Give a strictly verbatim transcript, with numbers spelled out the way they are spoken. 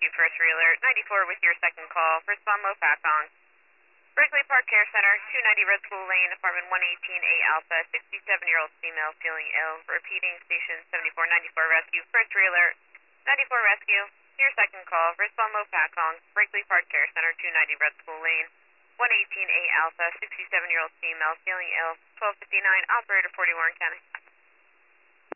Rescue First Alert, ninety-four with your second call. First on Lo Patong. Berkeley Park Care Center, two ninety Red School Lane, apartment one eighteen A Alpha, sixty-seven-year-old female feeling ill. Repeating, station seventy-four ninety-four Rescue First Alert, ninety-four Rescue. Your second call. First on Lo Patong. Berkeley Park Care Center, two ninety Red School Lane, one eighteen A Alpha, sixty-seven-year-old female feeling ill. twelve fifty-nine, operator forty Warren County.